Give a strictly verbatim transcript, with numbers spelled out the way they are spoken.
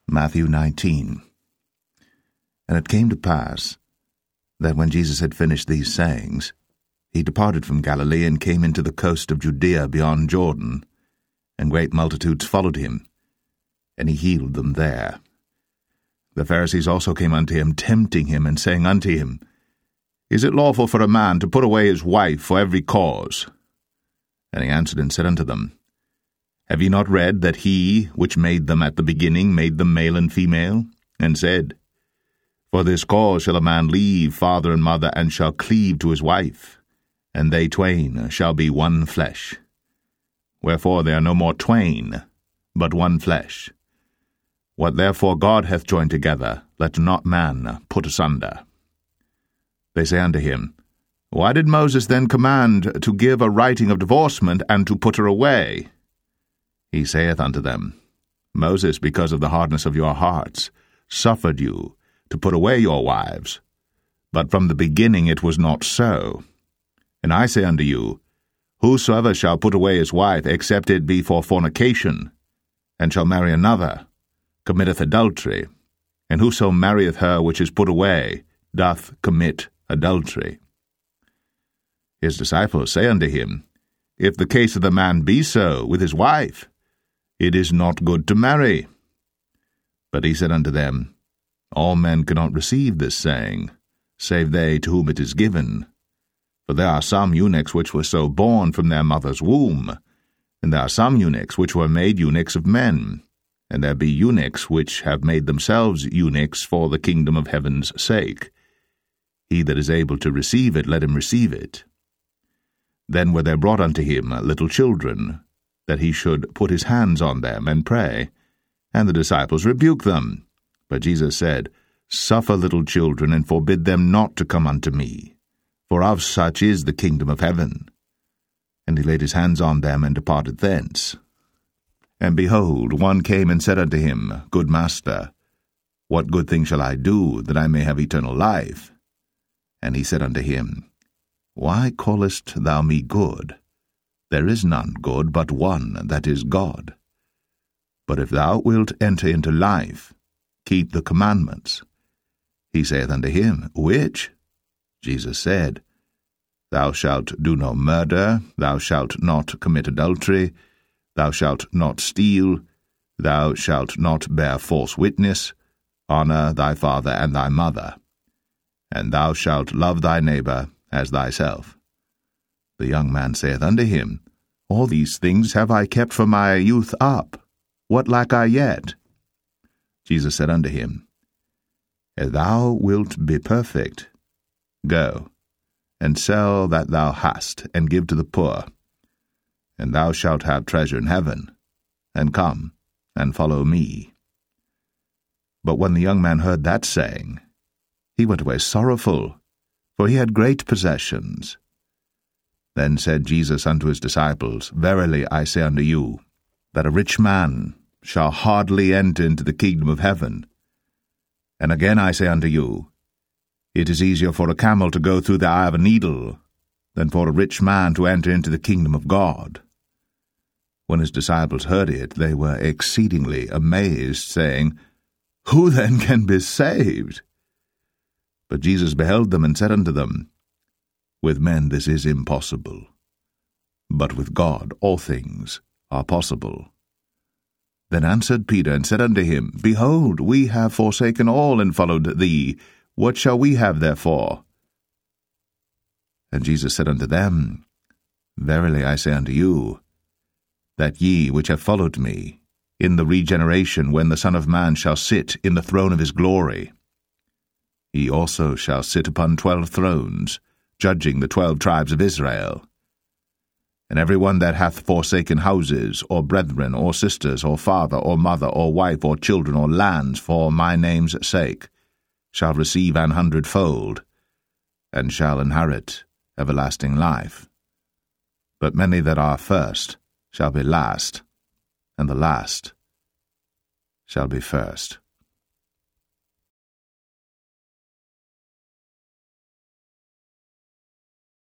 Matthew nineteen. And it came to pass that when Jesus had finished these sayings, he departed from Galilee and came into the coast of Judea beyond Jordan, and great multitudes followed him, and he healed them there. The Pharisees also came unto him, tempting him, and saying unto him, Is it lawful for a man to put away his wife for every cause? And he answered and said unto them, Have ye not read that he which made them at the beginning made them male and female, and said, For this cause shall a man leave father and mother, and shall cleave to his wife, and they twain shall be one flesh. Wherefore they are no more twain, but one flesh. What therefore God hath joined together, let not man put asunder. They say unto him, Why did Moses then command to give a writing of divorcement, and to put her away? He saith unto them, Moses, because of the hardness of your hearts, suffered you to put away your wives. But from the beginning it was not so. And I say unto you, Whosoever shall put away his wife, except it be for fornication, and shall marry another, committeth adultery. And whoso marrieth her which is put away, doth commit adultery. His disciples say unto him, If the case of the man be so with his wife, it is not good to marry. But he said unto them, All men cannot receive this saying, save they to whom it is given. For there are some eunuchs which were so born from their mother's womb, and there are some eunuchs which were made eunuchs of men, and there be eunuchs which have made themselves eunuchs for the kingdom of heaven's sake. He that is able to receive it, let him receive it. Then were there brought unto him little children, that he should put his hands on them and pray. And the disciples rebuked them. But Jesus said, Suffer little children, and forbid them not to come unto me, for of such is the kingdom of heaven. And he laid his hands on them, and departed thence. And behold, one came and said unto him, Good Master, what good thing shall I do, that I may have eternal life? And he said unto him, Why callest thou me good? There is none good but one, that is God. But if thou wilt enter into life, keep the commandments. He saith unto him, Which? Jesus said, Thou shalt do no murder, thou shalt not commit adultery, thou shalt not steal, thou shalt not bear false witness, honour thy father and thy mother, and thou shalt love thy neighbour as thyself. The young man saith unto him, All these things have I kept from my youth up. What lack I yet? Jesus said unto him, If thou wilt be perfect, go, and sell that thou hast, and give to the poor, and thou shalt have treasure in heaven, and come, and follow me. But when the young man heard that saying, he went away sorrowful, for he had great possessions. Then said Jesus unto his disciples, Verily I say unto you, that a rich man shall hardly enter into the kingdom of heaven. And again I say unto you, It is easier for a camel to go through the eye of a needle, than for a rich man to enter into the kingdom of God. When his disciples heard it, they were exceedingly amazed, saying, Who then can be saved? But Jesus beheld them, and said unto them, With men this is impossible, but with God all things are possible. Then answered Peter, and said unto him, Behold, we have forsaken all, and followed thee. What shall we have therefore? And Jesus said unto them, Verily I say unto you, that ye which have followed me, in the regeneration when the Son of Man shall sit in the throne of his glory, he also shall sit upon twelve thrones, judging the twelve tribes of Israel. And every one that hath forsaken houses, or brethren, or sisters, or father, or mother, or wife, or children, or lands, for my name's sake, shall receive an hundredfold, and shall inherit everlasting life. But many that are first shall be last, and the last shall be first.